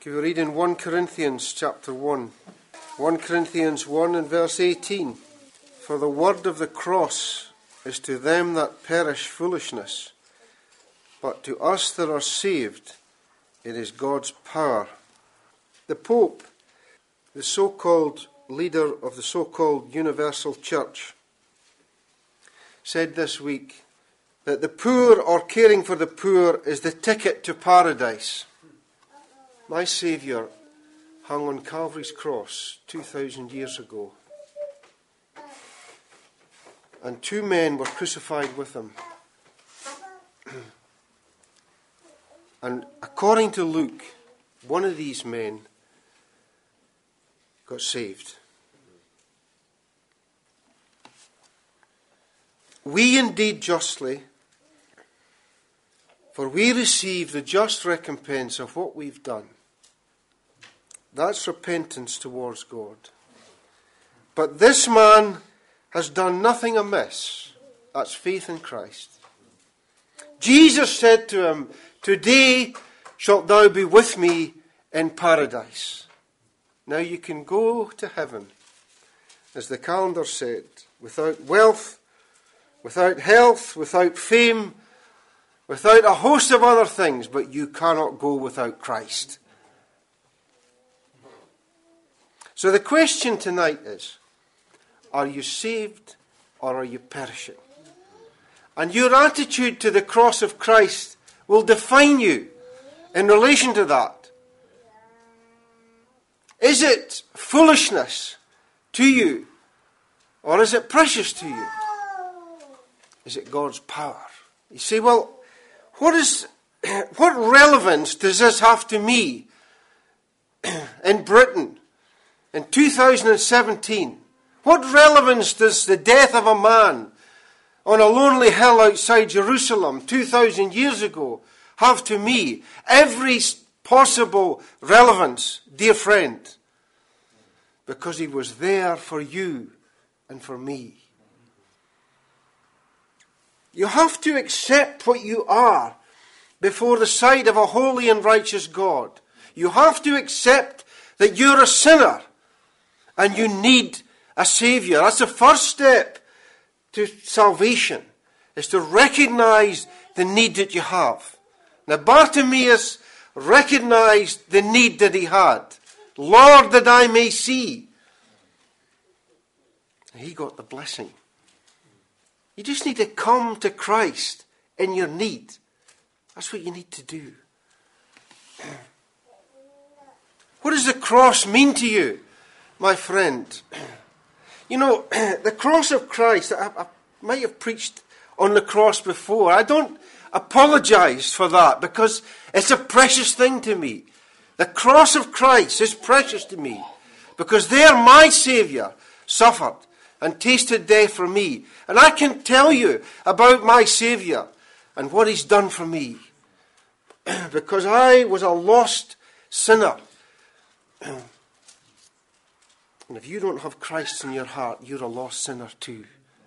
We read in 1 Corinthians chapter 1. 1 Corinthians 1 and verse 18. For the word of the cross is to them that perish foolishness, but to us that are saved it is God's power. The Pope, the so-called leader of the so-called Universal Church, said this week that the poor or caring for the poor is the ticket to paradise. My Saviour hung on Calvary's cross 2,000 years ago, and two men were crucified with him. And according to Luke, one of these men got saved. We indeed justly, for we receive the just recompense of what we've done. That's repentance towards God. But this man has done nothing amiss. That's faith in Christ. Jesus said to him, today shalt thou be with me in paradise. Now you can go to heaven, as the calendar said, without wealth, without health, without fame, without a host of other things, but you cannot go without Christ. So the question tonight is, are you saved or are you perishing? And your attitude to the cross of Christ will define you in relation to that. Is it foolishness to you, or is it precious to you? Is it God's power? You say, well, what relevance does this have to me in Britain in 2017? What relevance does the death of a man on a lonely hill outside Jerusalem 2,000 years ago have to me? Every possible relevance, dear friend, because he was there for you and for me. You have to accept what you are before the sight of a holy and righteous God. You have to accept that you're a sinner and you need a Saviour. That's the first step to salvation, is to recognize the need that you have. Now Bartimaeus recognized the need that he had. Lord, that I may see. And he got the blessing. You just need to come to Christ in your need. That's what you need to do. What does the cross mean to you, my friend? You know, the cross of Christ, I might have preached on the cross before. I don't apologize for that because it's a precious thing to me. The cross of Christ is precious to me because there my Saviour suffered and tasted death for me. And I can tell you about my Saviour and what he's done for me because I was a lost sinner. And if you don't have Christ in your heart, you're a lost sinner too.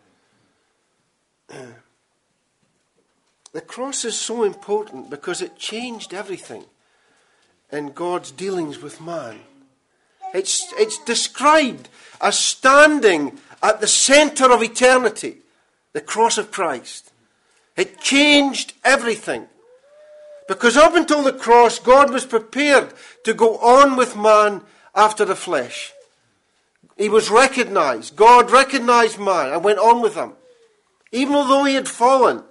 The cross is so important because it changed everything in God's dealings with man. It's described as standing at the centre of eternity, the cross of Christ. It changed everything. Because up until the cross, God was prepared to go on with man after the flesh. He was recognized. God recognized man and went on with him, even although he had fallen.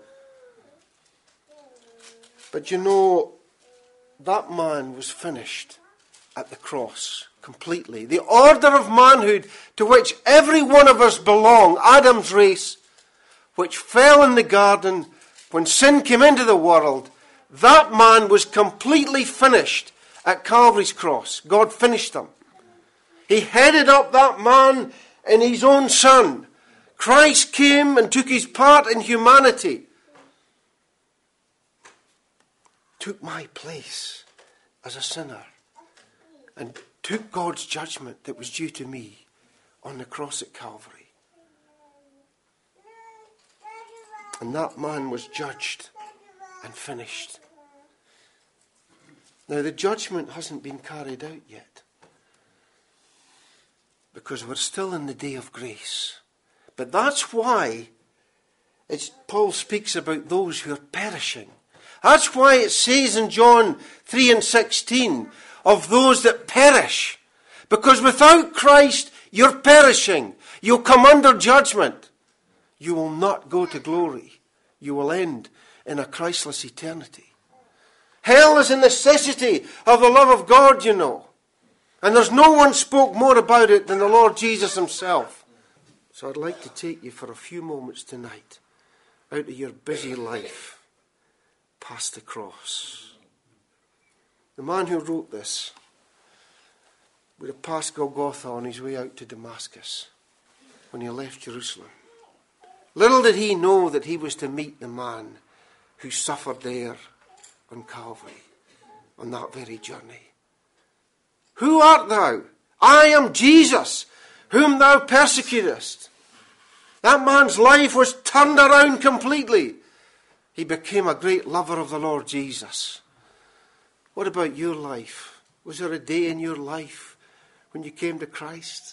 But you know, that man was finished at the cross completely. The order of manhood to which every one of us belong, Adam's race, which fell in the garden when sin came into the world, that man was completely finished at Calvary's cross. God finished him. He headed up that man in his own Son. Christ came and took his part in humanity. Took my place as a sinner. And took God's judgment that was due to me on the cross at Calvary. And that man was judged and finished. Now, the judgment hasn't been carried out yet, because we're still in the day of grace. But that's why Paul speaks about those who are perishing. That's why it says in John 3 and 16, of those that perish. Because without Christ, you're perishing. You'll come under judgment. You will not go to glory. You will end in a Christless eternity. Hell is a necessity of the love of God, you know. And there's no one spoke more about it than the Lord Jesus himself. So I'd like to take you for a few moments tonight out of your busy life past the cross. The man who wrote this would have passed Golgotha on his way out to Damascus when he left Jerusalem. Little did he know that he was to meet the man who suffered there on Calvary on that very journey. Who art thou? I am Jesus, whom thou persecutest. That man's life was turned around completely. He became a great lover of the Lord Jesus. What about your life? Was there a day in your life when you came to Christ?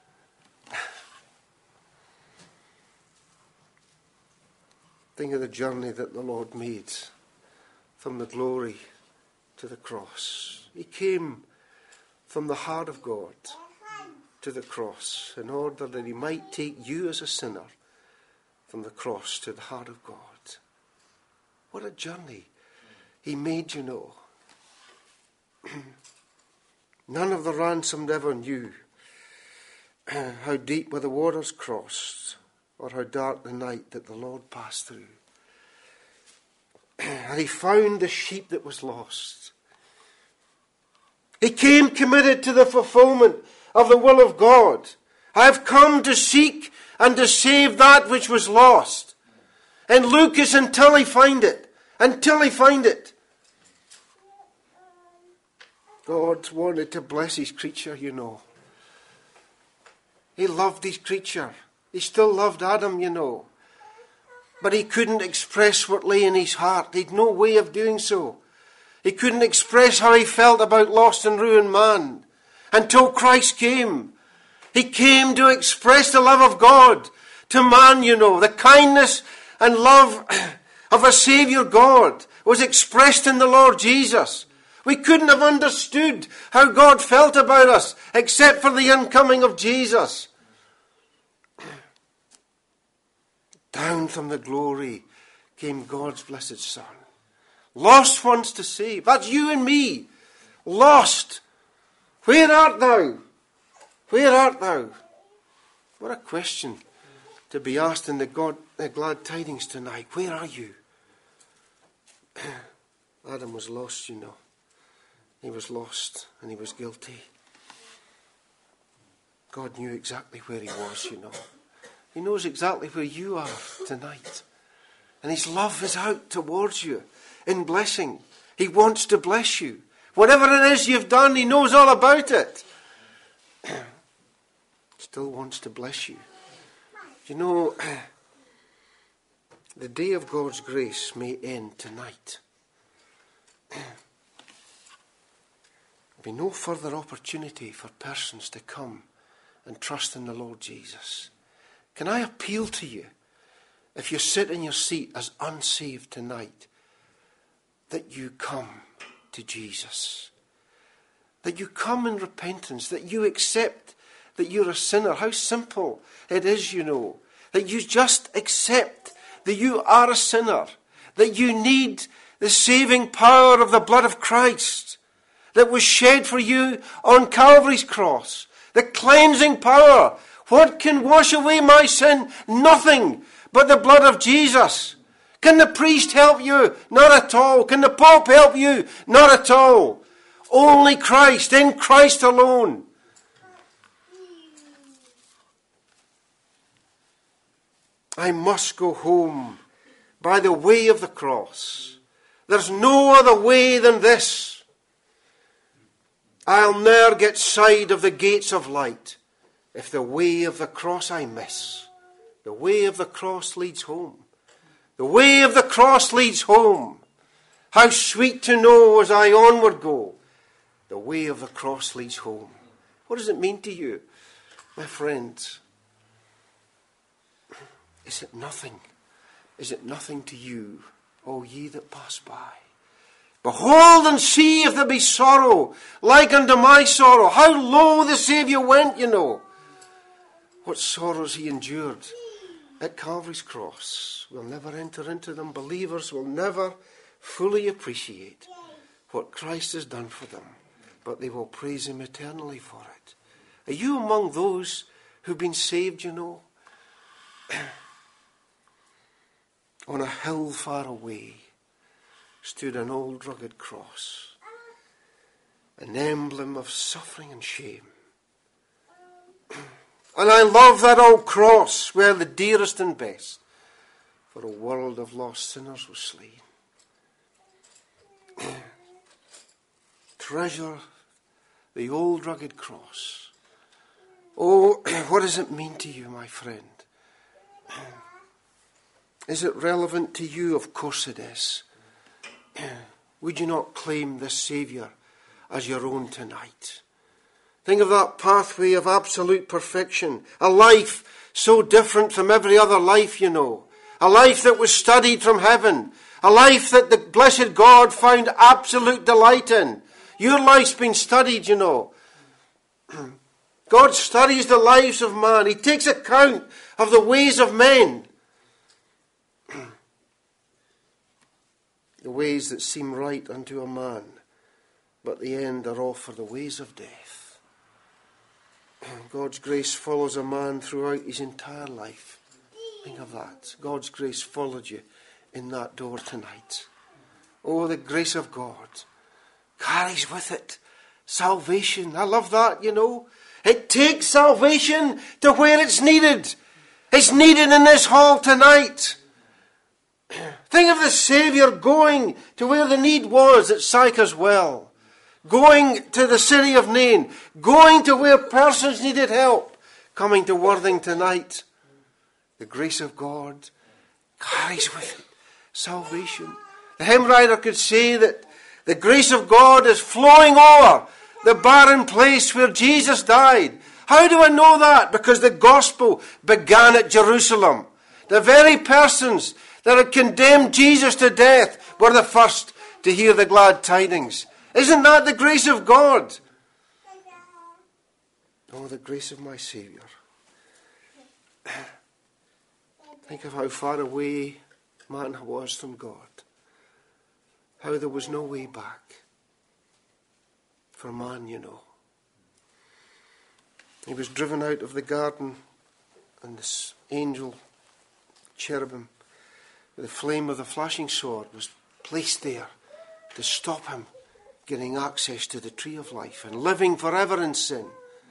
Think of the journey that the Lord made from the glory to the cross. He came from the heart of God to the cross in order that he might take you as a sinner from the cross to the heart of God. What a journey he made, you know. None of the ransomed ever knew how deep were the waters crossed, or how dark the night that the Lord passed through. And he found the sheep that was lost. He came committed to the fulfillment of the will of God. I have come to seek and to save that which was lost. And Luke is until he find it. Until he find it. God wanted to bless his creature, you know. He loved his creature. He still loved Adam, you know. But he couldn't express what lay in his heart. He'd no way of doing so. He couldn't express how he felt about lost and ruined man until Christ came. He came to express the love of God to man, you know. The kindness and love of a Saviour God was expressed in the Lord Jesus. We couldn't have understood how God felt about us except for the incoming of Jesus. Down from the glory came God's blessed Son. Lost ones to save. That's you and me. Lost. Where art thou? Where art thou? What a question to be asked in the glad tidings tonight. Where are you? Adam was lost, you know. He was lost and he was guilty. God knew exactly where he was, you know. He knows exactly where you are tonight. And his love is out towards you in blessing. He wants to bless you. Whatever it is you've done, he knows all about it. Still wants to bless you. You know, the day of God's grace may end tonight. There'll be no further opportunity for persons to come and trust in the Lord Jesus. Can I appeal to you, if you sit in your seat as unsaved tonight, that you come to Jesus. That you come in repentance, that you accept that you're a sinner. How simple it is, you know. That you just accept that you are a sinner. That you need the saving power of the blood of Christ that was shed for you on Calvary's cross. The cleansing power. What can wash away my sin? Nothing but the blood of Jesus. Can the priest help you? Not at all. Can the Pope help you? Not at all. Only Christ, in Christ alone. I must go home by the way of the cross. There's no other way than this. I'll ne'er get side of the gates of light if the way of the cross I miss. The way of the cross leads home. The way of the cross leads home. How sweet to know as I onward go, the way of the cross leads home. What does it mean to you, my friends? Is it nothing? Is it nothing to you, O ye that pass by? Behold and see if there be sorrow like unto my sorrow. How low the Saviour went, you know. What sorrows he endured at Calvary's cross. We'll never enter into them. Believers will never fully appreciate what Christ has done for them, but they will praise him eternally for it. Are you among those who've been saved, you know? On a hill far away stood an old rugged cross, an emblem of suffering and shame. And I love that old cross where the dearest and best for a world of lost sinners was slain. Treasure the old rugged cross. Oh, what does it mean to you, my friend? Is it relevant to you? Of course it is. Would you not claim this Saviour as your own tonight? Think of that pathway of absolute perfection. A life so different from every other life, you know. A life that was studied from heaven. A life that the blessed God found absolute delight in. Your life's been studied, you know. God studies the lives of man. He takes account of the ways of men. The ways that seem right unto a man, but the end are all for the ways of death. God's grace follows a man throughout his entire life. Think of that. God's grace followed you in that door tonight. Oh, the grace of God carries with it salvation. I love that, you know. It takes salvation to where it's needed. It's needed in this hall tonight. Think of the Saviour going to where the need was at Sychar's Well. Going to the city of Nain. Going to where persons needed help. Coming to Worthing tonight. The grace of God carries with it salvation. The hymn writer could say that the grace of God is flowing over the barren place where Jesus died. How do I know that? Because the gospel began at Jerusalem. The very persons that had condemned Jesus to death were the first to hear the glad tidings. Isn't that the grace of God? Oh, the grace of my Saviour. Think of how far away man was from God. How there was no way back for man, you know. He was driven out of the garden, and this angel, cherubim, with the flame of the flashing sword, was placed there to stop him getting access to the tree of life and living forever in sin.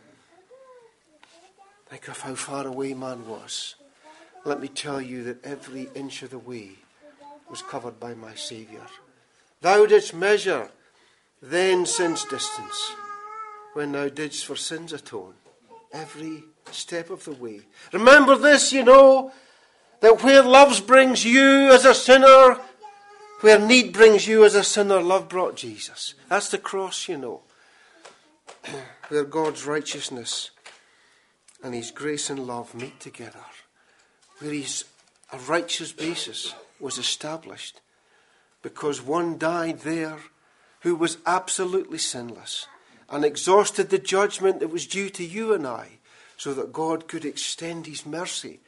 Think of how far away man was. Let me tell you that every inch of the way was covered by my Saviour. Thou didst measure then sin's distance, when thou didst for sins atone. Every step of the way. Remember this, you know, that where love brings you as a sinner, where need brings you as a sinner, love brought Jesus. That's the cross, you know. Where God's righteousness and his grace and love meet together. Where a righteous basis was established. Because one died there who was absolutely sinless and exhausted the judgment that was due to you and I, so that God could extend his mercy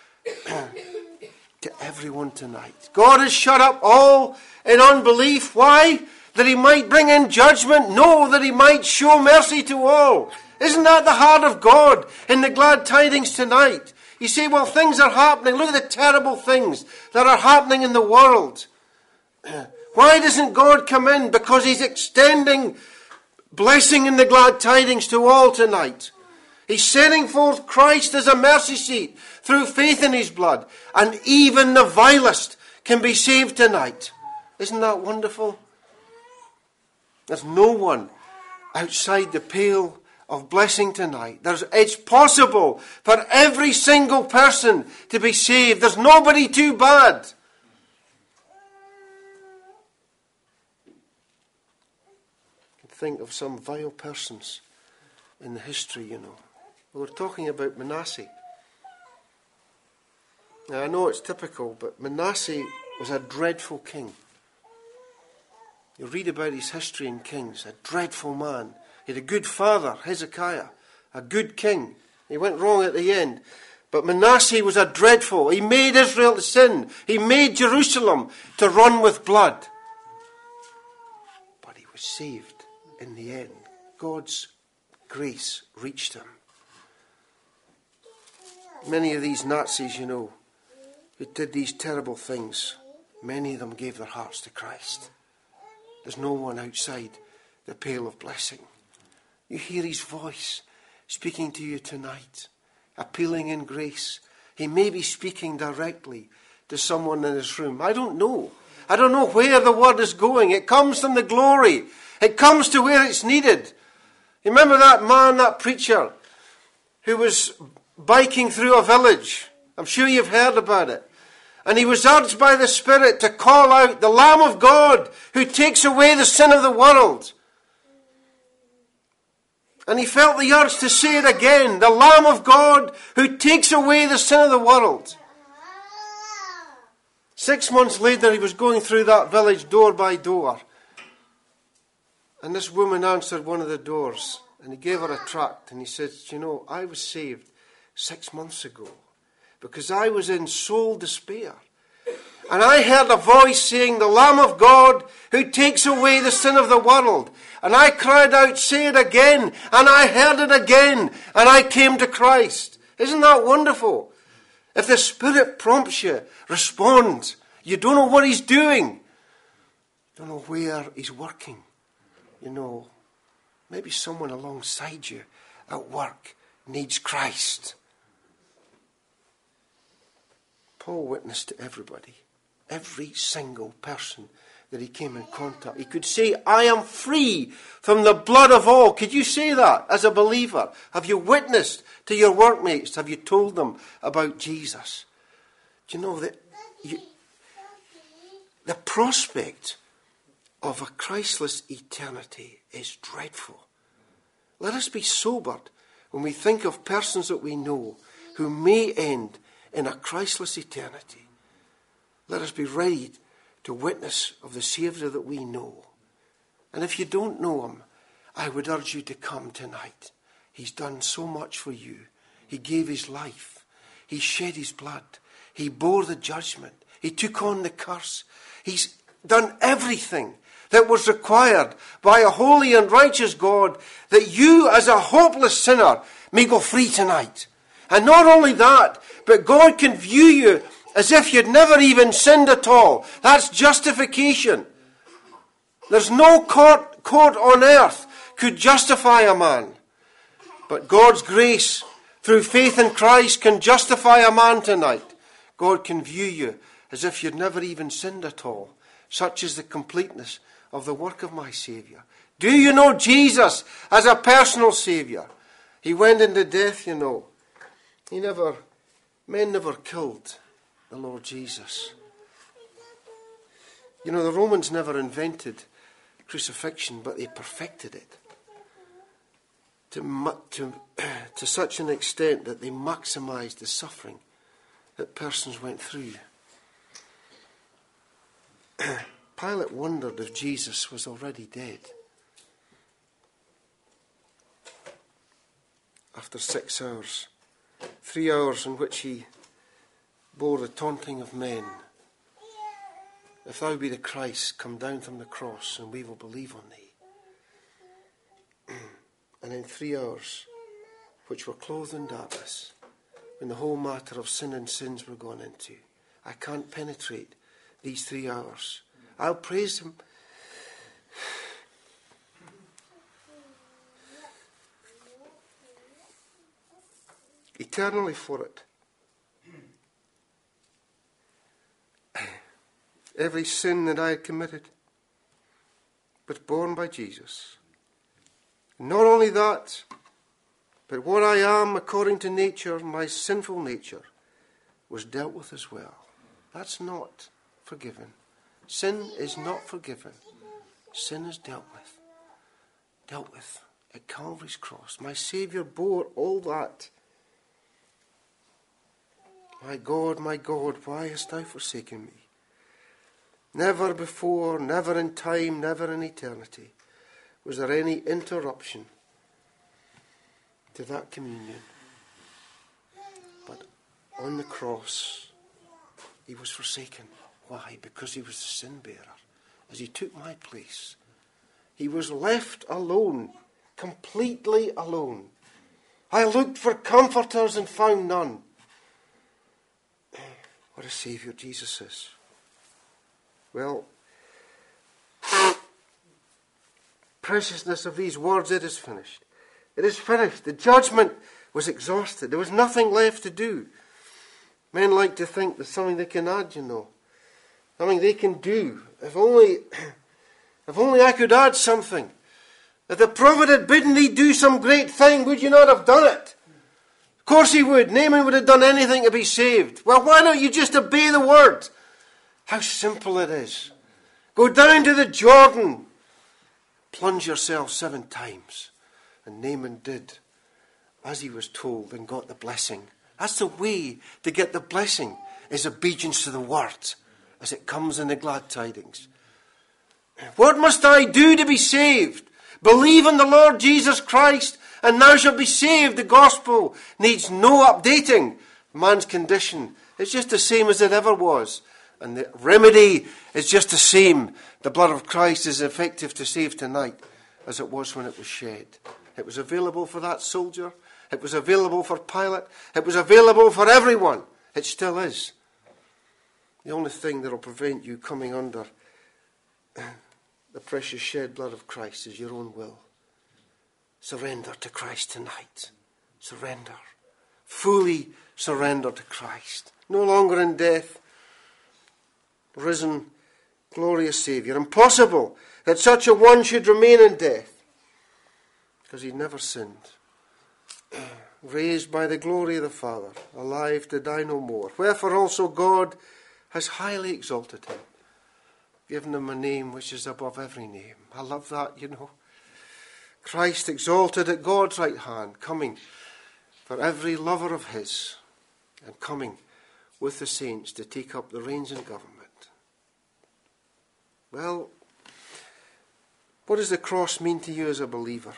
to everyone tonight. God has shut up all in unbelief. Why? That he might bring in judgment? No, that he might show mercy to all. Isn't that the heart of God in the glad tidings tonight? You say, well, things are happening. Look at the terrible things that are happening in the world. Why doesn't God come in? Because he's extending blessing in the glad tidings to all tonight. He's setting forth Christ as a mercy seat through faith in his blood. And even the vilest can be saved tonight. Isn't that wonderful? There's no one outside the pale of blessing tonight. It's possible for every single person to be saved. There's nobody too bad. think of some vile persons in the history, you know. We were talking about Manasseh. Now, I know it's typical, but Manasseh was a dreadful king. You read about his history in Kings, a dreadful man. He had a good father, Hezekiah, a good king. He went wrong at the end. But Manasseh was a dreadful. He made Israel to sin. He made Jerusalem to run with blood. But he was saved in the end. God's grace reached him. Many of these Nazis, you know, who did these terrible things, many of them gave their hearts to Christ. There's no one outside the pale of blessing. You hear his voice speaking to you tonight, appealing in grace. He may be speaking directly to someone in this room. I don't know. I don't know where the word is going. It comes from the glory. It comes to where it's needed. You remember that man, that preacher, who was biking through a village? I'm sure you've heard about it. And he was urged by the Spirit to call out, the Lamb of God who takes away the sin of the world. And he felt the urge to say it again, the Lamb of God who takes away the sin of the world. 6 months later, he was going through that village door by door. And this woman answered one of the doors. And he gave her a tract. And he said, you know, I was saved 6 months ago, because I was in soul despair. And I heard a voice saying, the Lamb of God who takes away the sin of the world. And I cried out, say it again. And I heard it again. And I came to Christ. Isn't that wonderful? If the Spirit prompts you, respond. You don't know what he's doing. You don't know where he's working. You know, maybe someone alongside you at work needs Christ. Paul witnessed to everybody, every single person that he came in contact. He could say, I am free from the blood of all. Could you say that as a believer? Have you witnessed to your workmates? Have you told them about Jesus? Do you know that the prospect of a Christless eternity is dreadful? Let us be sobered when we think of persons that we know who may end in a Christless eternity. Let us be ready to witness of the Saviour that we know. And if you don't know him, I would urge you to come tonight. He's done so much for you. He gave his life. He shed his blood. He bore the judgment. He took on the curse. He's done everything that was required by a holy and righteous God, that you as a hopeless sinner may go free tonight. And not only that, but God can view you as if you'd never even sinned at all. That's justification. There's no court on earth could justify a man. But God's grace through faith in Christ can justify a man tonight. God can view you as if you'd never even sinned at all. Such is the completeness of the work of my Saviour. Do you know Jesus as a personal Saviour? He went into death, you know. Men never killed the Lord Jesus. You know, the Romans never invented crucifixion, but they perfected it to such an extent that they maximized the suffering that persons went through. Pilate wondered if Jesus was already dead. After 6 hours, 3 hours in which he bore the taunting of men. If thou be the Christ, come down from the cross, and we will believe on thee. And in 3 hours, which were clothed in darkness, when the whole matter of sin and sins were gone into, I can't penetrate these 3 hours. I'll praise him. Eternally for it. Every sin that I had committed was borne by Jesus. Not only that, but what I am according to nature, my sinful nature, was dealt with as well. That's not forgiven. Sin is not forgiven. Sin is dealt with. dealt with at Calvary's cross. My Saviour bore all that. My God, why hast thou forsaken me? Never before, never in time, never in eternity was there any interruption to that communion. But on the cross, he was forsaken. Why? Because he was the sin bearer. As he took my place, he was left alone, completely alone. I looked for comforters and found none. What a Saviour Jesus is. Well, preciousness of these words, it is finished. It is finished. The judgment was exhausted. There was nothing left to do. Men like to think there's something they can add, something they can do. If only I could add something. If the prophet had bidden thee do some great thing, would you not have done it? Of course he would. Naaman would have done anything to be saved. Well, why don't you just obey the word? How simple it is. Go down to the Jordan. Plunge yourself 7 times. And Naaman did as he was told and got the blessing. That's the way to get the blessing, is obedience to the word as it comes in the glad tidings. What must I do to be saved? Believe in the Lord Jesus Christ and thou shalt be saved. The gospel needs no updating. Man's condition is just the same as it ever was. And the remedy is just the same. The blood of Christ is effective to save tonight as it was when it was shed. It was available for that soldier. It was available for Pilate. It was available for everyone. It still is. The only thing that will prevent you coming under the precious shed blood of Christ is your own will. Surrender to Christ tonight. Surrender. Fully surrender to Christ. No longer in death. Risen, glorious Saviour. Impossible that such a one should remain in death, because he never sinned. Raised by the glory of the Father, alive to die no more. Wherefore also God has highly exalted him, given him a name which is above every name. I love that, Christ exalted at God's right hand, coming for every lover of his, and coming with the saints to take up the reins in government. Well, what does the cross mean to you as a believer?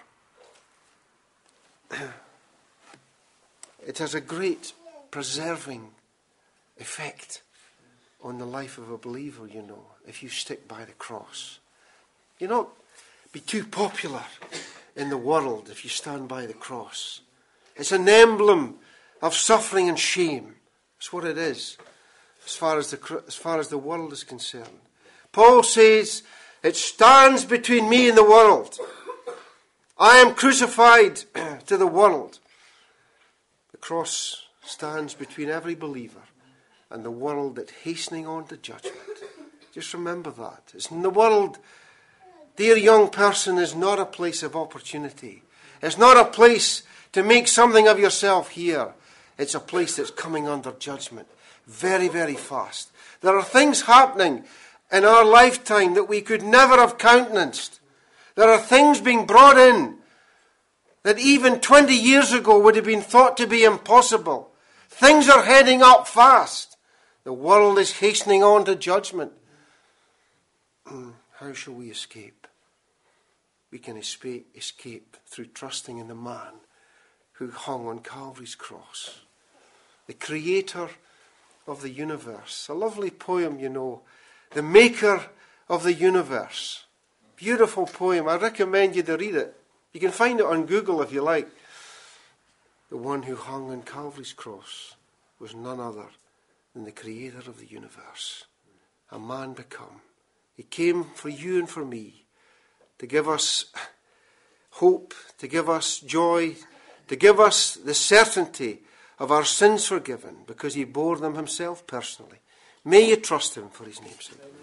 It has a great preserving effect on the life of a believer, if you stick by the cross. You'll not be too popular in the world if you stand by the cross. It's an emblem of suffering and shame. That's what it is, as far as the world is concerned. Paul says, it stands between me and the world. I am crucified to the world. The cross stands between every believer and the world that's hastening on to judgment. Just remember that. It's in the world, dear young person, is not a place of opportunity. It's not a place to make something of yourself here. It's a place that's coming under judgment very, very fast. There are things happening in our lifetime that we could never have countenanced. There are things being brought in that even 20 years ago would have been thought to be impossible. Things are heading up fast. The world is hastening on to judgment. How shall we escape? We can escape through trusting in the man who hung on Calvary's cross, the creator of the universe. A lovely poem, The Maker of the Universe. Beautiful poem. I recommend you to read it. You can find it on Google if you like. The one who hung on Calvary's cross was none other than the creator of the universe. A man become. He came for you and for me to give us hope, to give us joy, to give us the certainty of our sins forgiven, because he bore them himself personally. May you trust him for his name's sake.